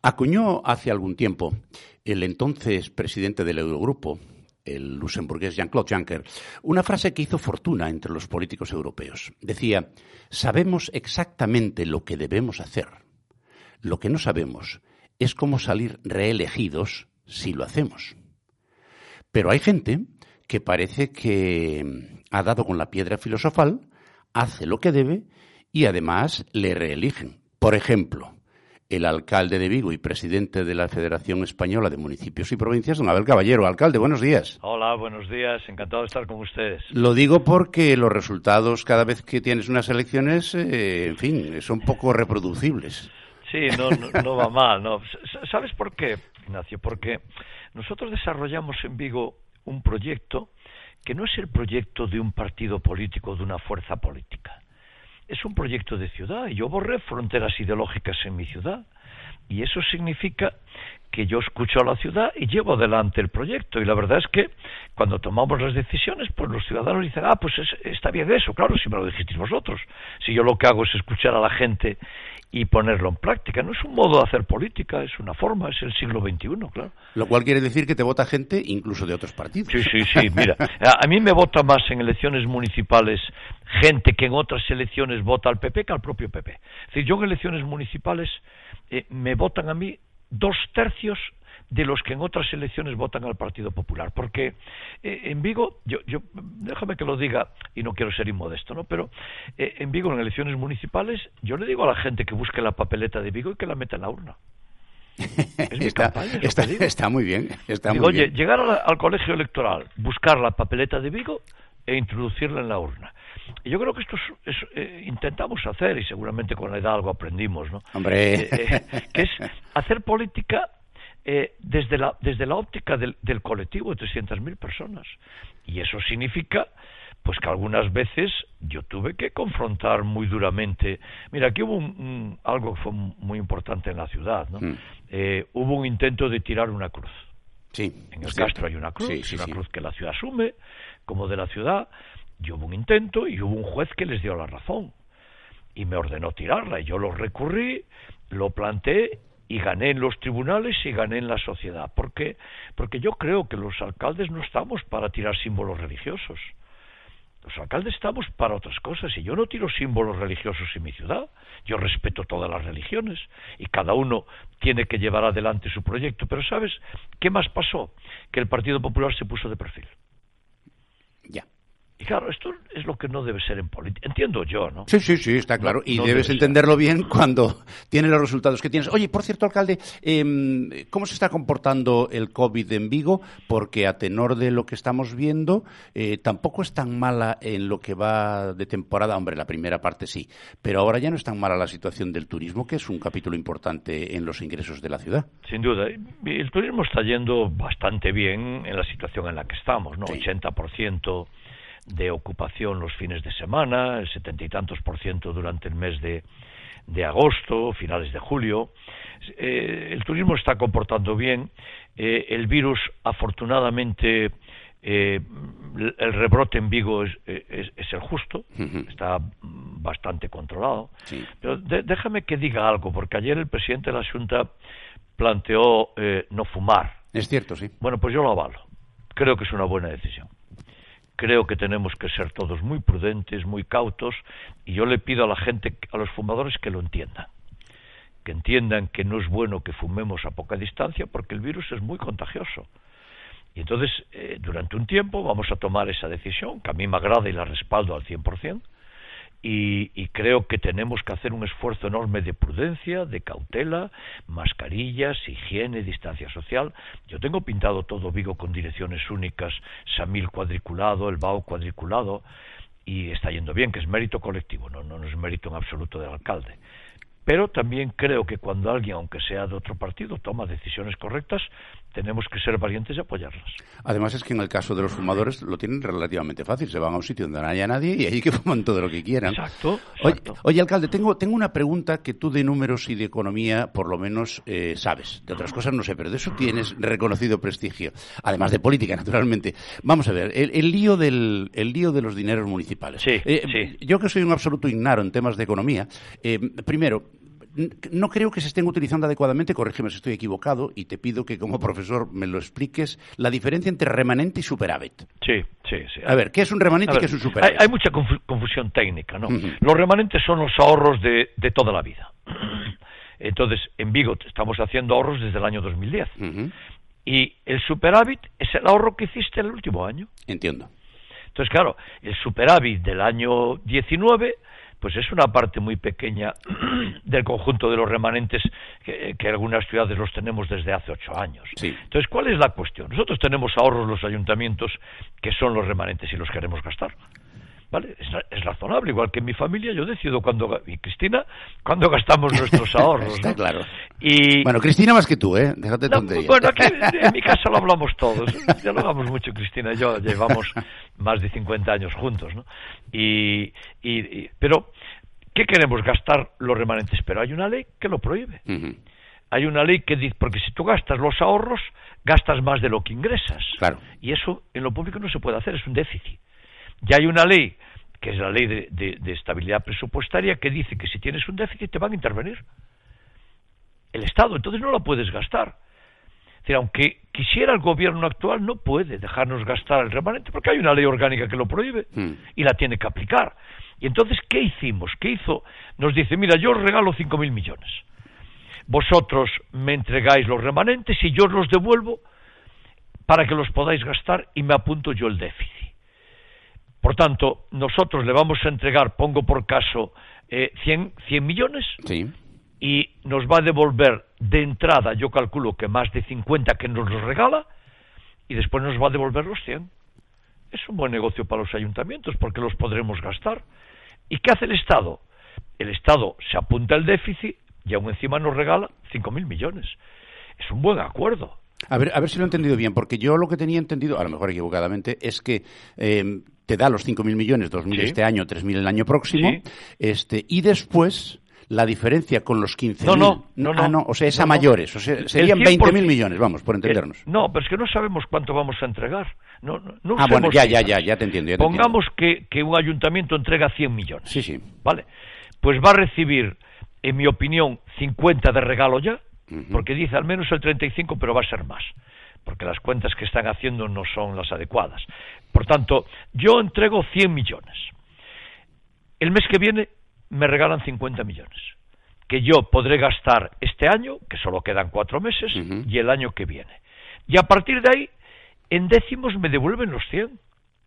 Acuñó hace algún tiempo el entonces presidente del Eurogrupo, el luxemburgués Jean-Claude Juncker, una frase que hizo fortuna entre los políticos europeos. Decía: sabemos exactamente lo que debemos hacer. Lo que no sabemos es cómo salir reelegidos si lo hacemos. Pero hay gente que parece que ha dado con la piedra filosofal, hace lo que debe y además le reeligen. Por ejemplo, el alcalde de Vigo y presidente de la Federación Española de Municipios y Provincias, don Abel Caballero. Alcalde, buenos días. Hola, buenos días. Encantado de estar con ustedes. Lo digo porque los resultados cada vez que tienes unas elecciones, en fin, son poco reproducibles. Sí, no va mal, ¿no? ¿Sabes por qué, Ignacio? Porque nosotros desarrollamos en Vigo un proyecto que no es el proyecto de un partido político, de una fuerza política. Es un proyecto de ciudad, y yo borré fronteras ideológicas en mi ciudad, y eso significa que yo escucho a la ciudad y llevo adelante el proyecto, y la verdad es que cuando tomamos las decisiones, pues los ciudadanos dicen: pues está bien eso, claro, si me lo dijisteis vosotros, si yo lo que hago es escuchar a la gente y ponerlo en práctica. No es un modo de hacer política, es una forma, es el siglo XXI, claro. Lo cual quiere decir que te vota gente incluso de otros partidos. Sí, mira, a mí me vota más en elecciones municipales gente que en otras elecciones vota al PP que al propio PP. Es decir, yo en elecciones municipales me votan a mí 2/3 de los que en otras elecciones votan al Partido Popular, porque en Vigo, yo déjame que lo diga, y no quiero ser inmodesto, ¿no? Pero en Vigo, en elecciones municipales, yo le digo a la gente que busque la papeleta de Vigo y que la meta en la urna. Es mi campaña, está muy bien. Oye, llegar al colegio electoral, buscar la papeleta de Vigo e introducirla en la urna. Y yo creo que esto intentamos hacer, y seguramente con la edad algo aprendimos, ¿no? Hombre. Que es hacer política desde la óptica del colectivo de 300.000 personas. Y eso significa pues que algunas veces yo tuve que confrontar muy duramente. Mira, aquí hubo algo que fue muy importante en la ciudad, ¿no? Hubo un intento de tirar una cruz. Sí, en el Castro hay una cruz, cruz que la ciudad asume como de la ciudad, y hubo un intento y hubo un juez que les dio la razón y me ordenó tirarla, y yo lo recurrí, lo planteé y gané en los tribunales y gané en la sociedad. ¿Por qué? Porque yo creo que los alcaldes no estamos para tirar símbolos religiosos. Los alcaldes estamos para otras cosas, y yo no tiro símbolos religiosos en mi ciudad. Yo respeto todas las religiones y cada uno tiene que llevar adelante su proyecto. Pero ¿sabes qué más pasó? Que el Partido Popular se puso de perfil. Ya. Y claro, esto es lo que no debe ser en política. Entiendo yo, ¿no? Sí, está claro. Y debes entenderlo bien cuando tienes los resultados que tienes. Oye, por cierto, alcalde, ¿cómo se está comportando el COVID en Vigo? Porque a tenor de lo que estamos viendo, tampoco es tan mala en lo que va de temporada. Hombre, la primera parte sí. Pero ahora ya no es tan mala la situación del turismo, que es un capítulo importante en los ingresos de la ciudad. Sin duda. El turismo está yendo bastante bien en la situación en la que estamos, ¿no? Sí. 80% de ocupación los fines de semana, el 70 y tantos % durante el mes de agosto, finales de julio. El turismo está comportando bien. El virus, afortunadamente, el rebrote en Vigo es el justo, está bastante controlado. Sí. Pero déjame que diga algo, porque ayer el presidente de la Xunta planteó no fumar. Es cierto, sí. Bueno, pues yo lo avalo. Creo que es una buena decisión. Creo que tenemos que ser todos muy prudentes, muy cautos, y yo le pido a la gente, a los fumadores, que lo entiendan. Que entiendan que no es bueno que fumemos a poca distancia, porque el virus es muy contagioso. Y entonces, durante un tiempo vamos a tomar esa decisión, que a mí me agrada y la respaldo al 100%, y creo que tenemos que hacer un esfuerzo enorme de prudencia, de cautela, mascarillas, higiene, distancia social. Yo tengo pintado todo Vigo con direcciones únicas, Samil cuadriculado, el Bao cuadriculado, y está yendo bien, que es mérito colectivo, no es mérito en absoluto del alcalde. Pero también creo que cuando alguien, aunque sea de otro partido, toma decisiones correctas, tenemos que ser valientes y apoyarlas. Además es que en el caso de los fumadores lo tienen relativamente fácil. Se van a un sitio donde no haya nadie y ahí que fuman todo lo que quieran. Exacto. Oye, alcalde, tengo una pregunta que tú de números y de economía por lo menos sabes. De otras cosas no sé, pero de eso tienes reconocido prestigio. Además de política, naturalmente. Vamos a ver, el lío de los dineros municipales. Sí. Yo que soy un absoluto ignaro en temas de economía, primero, no creo que se estén utilizando adecuadamente, corrígeme si estoy equivocado, y te pido que como profesor me lo expliques, la diferencia entre remanente y superávit. Sí. A ver, ¿qué es un remanente y qué es un superávit? Hay mucha confusión técnica, ¿no? Los remanentes son los ahorros de toda la vida. Entonces, en Vigo estamos haciendo ahorros desde el año 2010. Y el superávit es el ahorro que hiciste el último año. Entiendo. Entonces, claro, el superávit del año 19, pues es una parte muy pequeña del conjunto de los remanentes que algunas ciudades los tenemos desde hace 8 años. Sí. Entonces, ¿cuál es la cuestión? Nosotros tenemos ahorros los ayuntamientos que son los remanentes y los queremos gastar. ¿Vale? Es razonable, igual que en mi familia yo decido y Cristina, cuándo gastamos nuestros ahorros. Está, ¿no? Claro. Y... Bueno, Cristina más que tú, ¿eh? Déjate tonterías. Bueno, aquí en mi casa lo hablamos todos. Ya lo hablamos mucho, Cristina y yo. Llevamos más de 50 años juntos, ¿no? Pero, ¿qué queremos? Gastar los remanentes. Pero hay una ley que lo prohíbe. Hay una ley que dice, porque si tú gastas los ahorros, gastas más de lo que ingresas. Claro. Y eso en lo público no se puede hacer, es un déficit. Ya hay una ley, que es la ley de estabilidad presupuestaria, que dice que si tienes un déficit te van a intervenir el Estado, entonces no la puedes gastar. Es decir, aunque quisiera el gobierno actual, no puede dejarnos gastar el remanente, porque hay una ley orgánica que lo prohíbe y la tiene que aplicar. Y entonces, ¿qué hicimos? ¿Qué hizo? Nos dice, mira, yo os regalo 5.000 millones. Vosotros me entregáis los remanentes y yo os los devuelvo para que los podáis gastar y me apunto yo el déficit. Por tanto, nosotros le vamos a entregar, pongo por caso, 100 millones, sí, y nos va a devolver de entrada, yo calculo que más de 50 que nos los regala, y después nos va a devolver los 100. Es un buen negocio para los ayuntamientos, porque los podremos gastar. ¿Y qué hace el Estado? El Estado se apunta el déficit y aún encima nos regala 5.000 millones. Es un buen acuerdo. A ver si lo he entendido bien, porque yo lo que tenía entendido, a lo mejor equivocadamente, es que te da los 5.000 millones, 2.000 sí, este año, 3.000 el año próximo, sí, y después la diferencia con los 15.000... No, o sea, es a mayores, o sea, serían 20.000 millones, vamos, por entendernos. No, pero es que no sabemos cuánto vamos a entregar. No bueno, ya te entiendo. Pongamos que un ayuntamiento entrega 100 millones. Sí. Vale, pues va a recibir, en mi opinión, 50 de regalo ya, porque dice al menos el 35, pero va a ser más, porque las cuentas que están haciendo no son las adecuadas. Por tanto, yo entrego 100 millones. El mes que viene me regalan 50 millones, que yo podré gastar este año, que solo quedan 4 meses, y el año que viene. Y a partir de ahí, en décimos me devuelven los 100.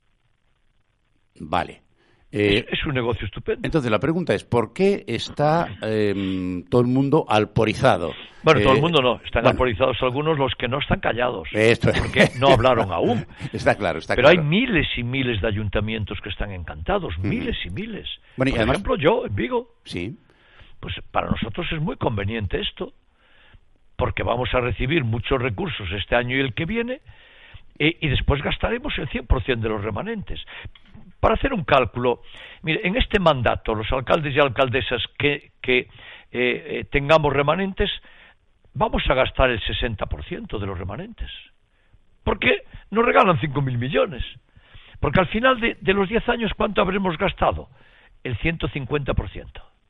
Vale. Es un negocio estupendo. Entonces la pregunta es, ¿por qué está todo el mundo alporizado? Bueno, todo el mundo no, están alporizados algunos, los que no están callados, porque no hablaron aún. Está claro. Pero hay miles y miles de ayuntamientos que están encantados, miles y miles. Bueno, Por ejemplo, yo, en Vigo, sí, pues para nosotros es muy conveniente esto, porque vamos a recibir muchos recursos este año y el que viene, y después gastaremos el 100% de los remanentes. Para hacer un cálculo, mire, en este mandato, los alcaldes y alcaldesas que tengamos remanentes, vamos a gastar el 60% de los remanentes. ¿Por qué? Nos regalan 5.000 millones. Porque al final de los 10 años, ¿cuánto habremos gastado? El 150%.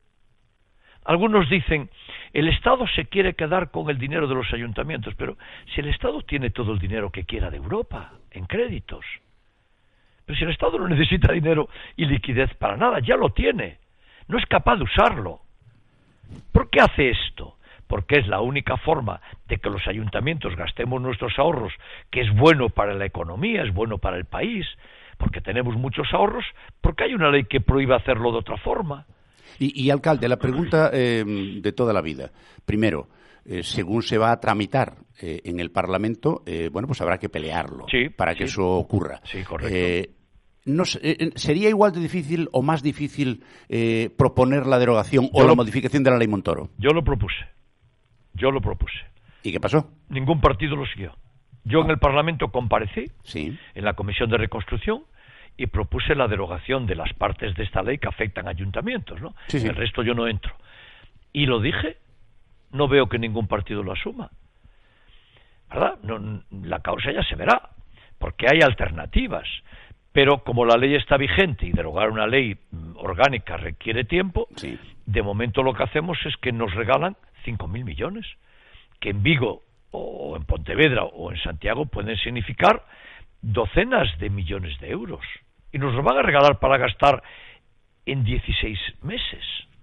Algunos dicen, el Estado se quiere quedar con el dinero de los ayuntamientos, pero si el Estado tiene todo el dinero que quiera de Europa, en créditos. Pero si el Estado no necesita dinero y liquidez para nada, ya lo tiene. No es capaz de usarlo. ¿Por qué hace esto? Porque es la única forma de que los ayuntamientos gastemos nuestros ahorros, que es bueno para la economía, es bueno para el país, porque tenemos muchos ahorros, porque hay una ley que prohíbe hacerlo de otra forma. Y alcalde, la pregunta de toda la vida. Primero, según se va a tramitar en el Parlamento, pues habrá que pelearlo para que eso ocurra. Sí, correcto. ¿Sería igual de difícil o más difícil proponer la derogación o la modificación de la ley Montoro? Yo lo propuse. ¿Y qué pasó? Ningún partido lo siguió. Yo en el Parlamento comparecí, en la Comisión de Reconstrucción, y propuse la derogación de las partes de esta ley que afectan a ayuntamientos, ¿no? Sí. El resto yo no entro. Y lo dije, no veo que ningún partido lo asuma. ¿Verdad? La causa ya se verá, porque hay alternativas. pero como la ley está vigente y derogar una ley orgánica requiere tiempo, sí. De momento lo que hacemos es que nos regalan 5.000 millones, que en Vigo o en Pontevedra o en Santiago pueden significar docenas de millones de euros, y nos lo van a regalar para gastar en 16 meses.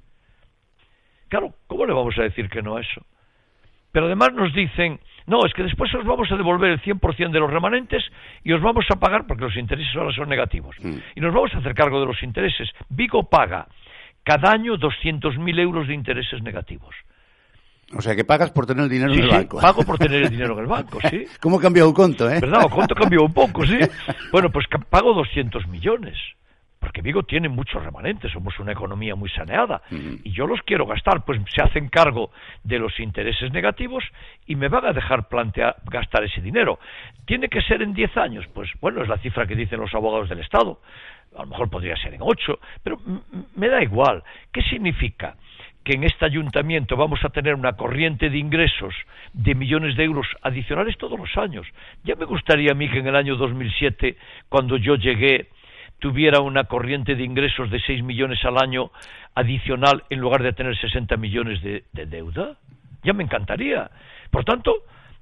Claro, ¿cómo le vamos a decir que no a eso? Pero además nos dicen, no, es que después os vamos a devolver el 100% de los remanentes y os vamos a pagar, porque los intereses ahora son negativos, y nos vamos a hacer cargo de los intereses. Vigo paga cada año 200.000 euros de intereses negativos. O sea, que pagas por tener el dinero en el banco. Pago por tener el dinero en el banco, sí. ¿Cómo cambió el conto, eh? ¿Verdad? O conto cambió un poco, sí. Bueno, pues pago 200 millones. Porque Vigo tiene muchos remanentes, somos una economía muy saneada, y yo los quiero gastar, pues se hacen cargo de los intereses negativos y me van a dejar gastar ese dinero. ¿Tiene que ser en 10 años? Pues bueno, es la cifra que dicen los abogados del Estado, a lo mejor podría ser en 8, pero me da igual. ¿Qué significa? Que en este ayuntamiento vamos a tener una corriente de ingresos de millones de euros adicionales todos los años. Ya me gustaría a mí que en el año 2007, cuando yo llegué, tuviera una corriente de ingresos de 6 millones al año adicional en lugar de tener 60 millones de deuda. Ya me encantaría. Por tanto,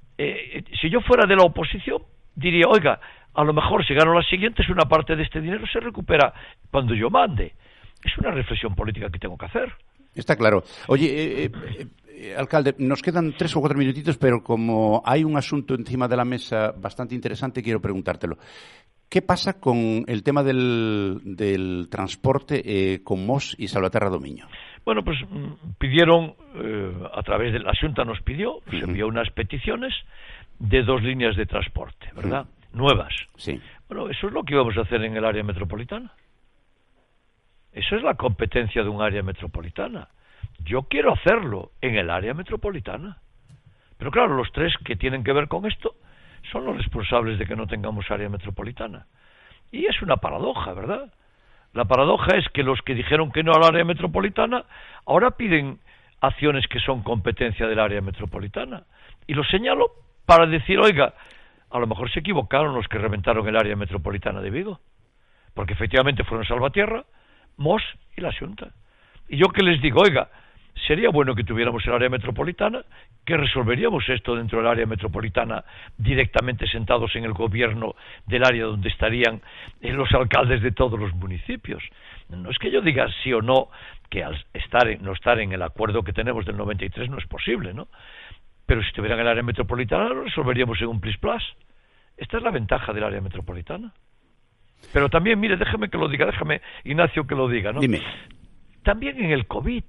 si yo fuera de la oposición, diría, oiga, a lo mejor si gano las siguientes, una parte de este dinero se recupera cuando yo mande. Es una reflexión política que tengo que hacer. Está claro. Oye, alcalde, nos quedan 3 o 4 minutitos, pero como hay un asunto encima de la mesa bastante interesante, quiero preguntártelo. ¿Qué pasa con el tema del transporte con Mos y Salvaterra Domiño? Bueno, pues pidieron, a través de la Xunta nos pidió, nos envió unas peticiones de 2 líneas de transporte, ¿verdad? Nuevas. Sí. Bueno, eso es lo que íbamos a hacer en el área metropolitana. Eso es la competencia de un área metropolitana. Yo quiero hacerlo en el área metropolitana. Pero claro, los 3 que tienen que ver con esto son los responsables de que no tengamos área metropolitana. Y es una paradoja, ¿verdad? La paradoja es que los que dijeron que no al área metropolitana ahora piden acciones que son competencia del área metropolitana. Y lo señalo para decir, oiga, a lo mejor se equivocaron los que reventaron el área metropolitana de Vigo. Porque efectivamente fueron Salvatierra, Mos y la Xunta. Y yo que les digo, oiga, sería bueno que tuviéramos el área metropolitana, que resolveríamos esto dentro del área metropolitana directamente sentados en el gobierno del área donde estarían los alcaldes de todos los municipios. No es que yo diga sí o no, que al no estar en el acuerdo que tenemos del 93 no es posible, ¿no? Pero si estuviera en el área metropolitana lo resolveríamos en un plis-plas. Esta es la ventaja del área metropolitana. Pero también, mire, déjame, Ignacio, que lo diga, ¿no? Dime. También en el COVID.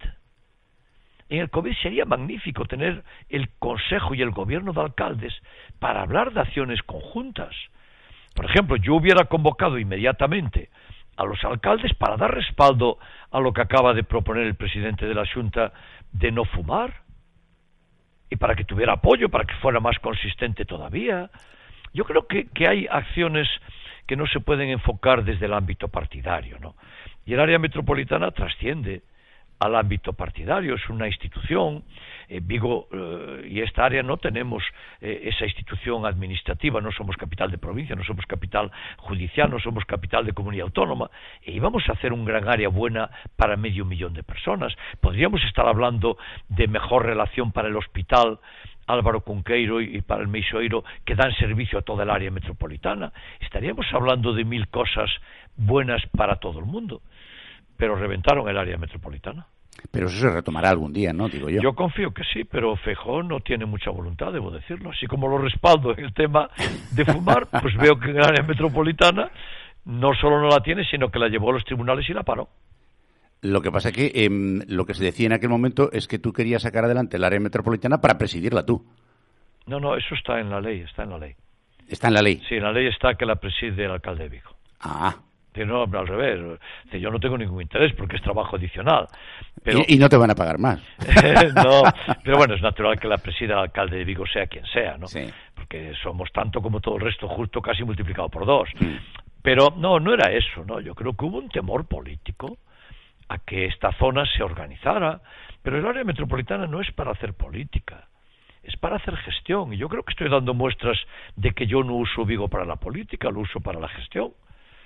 En el COVID sería magnífico tener el Consejo y el Gobierno de Alcaldes para hablar de acciones conjuntas. Por ejemplo, yo hubiera convocado inmediatamente a los alcaldes para dar respaldo a lo que acaba de proponer el presidente de la Xunta de no fumar, y para que tuviera apoyo, para que fuera más consistente todavía. Yo creo que hay acciones que no se pueden enfocar desde el ámbito partidario, ¿no? Y el área metropolitana trasciende al ámbito partidario, es una institución. Vigo y esta área no tenemos esa institución administrativa, no somos capital de provincia, no somos capital judicial, no somos capital de comunidad autónoma, y vamos a hacer un gran área buena para 500.000 de personas. Podríamos estar hablando de mejor relación para el hospital Álvaro Cunqueiro y para el Meixoeiro, que dan servicio a toda el área metropolitana. Estaríamos hablando de 1000 cosas buenas para todo el mundo, pero reventaron el área metropolitana. Pero eso se retomará algún día, ¿no? Digo yo. Yo confío que sí, pero Feijóo no tiene mucha voluntad, debo decirlo. Así como lo respaldo en el tema de fumar, pues veo que en el área metropolitana no solo no la tiene, sino que la llevó a los tribunales y la paró. Lo que pasa es que lo que se decía en aquel momento es que tú querías sacar adelante el área metropolitana para presidirla tú. No, eso está en la ley, está en la ley. ¿Está en la ley? Sí, en la ley está que la preside el alcalde de Vigo. Ah. No, al revés. Yo no tengo ningún interés porque es trabajo adicional. Pero... Y no te van a pagar más. No, pero bueno, es natural que la presida el alcalde de Vigo sea quien sea, ¿no? Sí. Porque somos tanto como todo el resto, justo casi multiplicado por 2. Pero no era eso, ¿no? Yo creo que hubo un temor político a que esta zona se organizara, pero el área metropolitana no es para hacer política, es para hacer gestión, y yo creo que estoy dando muestras de que yo no uso Vigo para la política, lo uso para la gestión.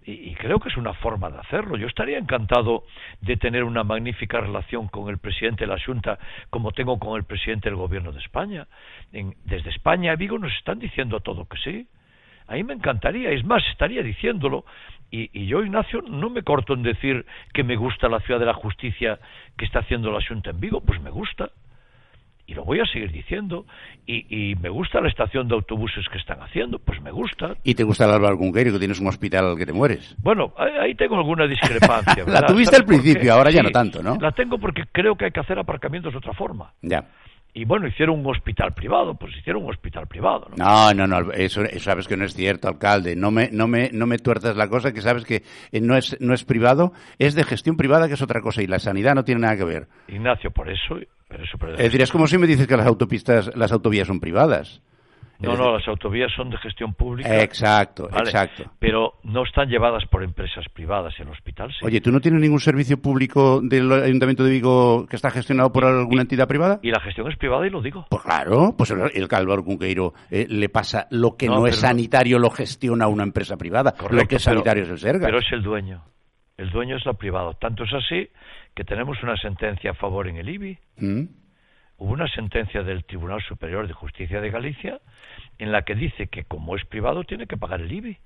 Y creo que es una forma de hacerlo. Yo estaría encantado de tener una magnífica relación con el presidente de la Xunta como tengo con el presidente del Gobierno de España. Desde España a Vigo nos están diciendo a todo que sí. A mí me encantaría, es más, estaría diciéndolo. Y yo, Ignacio, no me corto en decir que me gusta la Ciudad de la Justicia que está haciendo la Xunta en Vigo. Pues me gusta. Y lo voy a seguir diciendo. Y me gusta la estación de autobuses que están haciendo, pues me gusta. ¿Y te gusta el Álvaro Cunqueiro, que tienes un hospital al que te mueres? Bueno, ahí tengo alguna discrepancia, ¿verdad? La tuviste al principio, ahora ya no tanto, ¿no? La tengo porque creo que hay que hacer aparcamientos de otra forma. Ya. Y bueno, hicieron un hospital privado, pues hicieron un hospital privado, ¿no? No, eso sabes que no es cierto, alcalde. No me tuerzas la cosa, que sabes que no es privado, es de gestión privada, que es otra cosa, y la sanidad no tiene nada que ver. Ignacio, por eso es decir, es como si me dices que las autovías son privadas. No, las autovías son de gestión pública. Exacto, ¿vale? Exacto. Pero no están llevadas por empresas privadas, el hospital sí. Oye, ¿tú no tienes ningún servicio público del Ayuntamiento de Vigo que está gestionado por alguna entidad privada? Y la gestión es privada y lo digo. Pues claro, pues el Álvaro Cunqueiro le pasa lo que no es sanitario, lo gestiona una empresa privada. Correcto, lo que es sanitario es el Sergas. Pero es el dueño. El dueño es la privada. Tanto es así que tenemos una sentencia a favor en el IBI. Hubo una sentencia del Tribunal Superior de Justicia de Galicia en la que dice que como es privado tiene que pagar el IBI.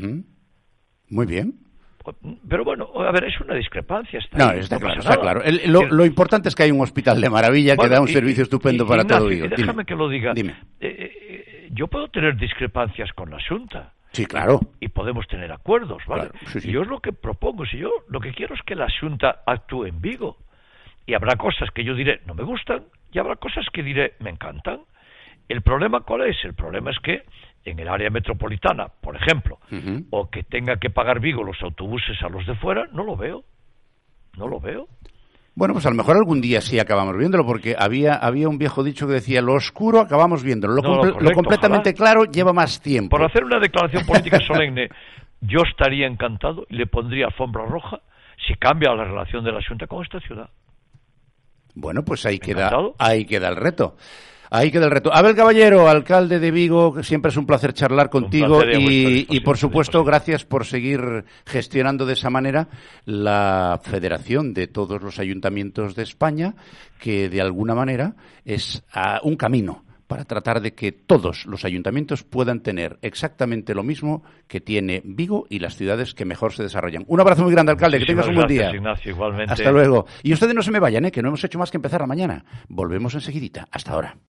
Muy bien. Pero bueno, a ver, es una discrepancia. Está claro. Lo importante es que hay un hospital de maravilla que da un servicio estupendo para Ignacio, todo Vigo. Déjame que lo diga. Dime. Yo puedo tener discrepancias con la Xunta. Sí, claro. Y podemos tener acuerdos, ¿vale? Claro, sí. Y yo es lo que propongo. Si yo lo que quiero es que la Xunta actúe en Vigo. Y habrá cosas que yo diré no me gustan y habrá cosas que diré me encantan. ¿El problema cuál es? El problema es que en el área metropolitana, por ejemplo, o que tenga que pagar Vigo los autobuses a los de fuera, no lo veo. Bueno, pues a lo mejor algún día sí acabamos viéndolo, porque había un viejo dicho que decía, lo oscuro acabamos viéndolo, lo completamente claro lleva más tiempo. Por hacer una declaración política solemne, yo estaría encantado y le pondría alfombra roja si cambia la relación de la Xunta con esta ciudad. Bueno, pues ahí queda el reto. Abel Caballero, alcalde de Vigo, siempre es un placer charlar contigo y por supuesto, gracias por seguir gestionando de esa manera la federación de todos los ayuntamientos de España, que de alguna manera es un camino para tratar de que todos los ayuntamientos puedan tener exactamente lo mismo que tiene Vigo y las ciudades que mejor se desarrollan. Un abrazo muy grande, alcalde, que tengas un buen día. Ignacio, igualmente. Hasta luego. Y ustedes no se me vayan, que no hemos hecho más que empezar la mañana. Volvemos enseguidita. Hasta ahora.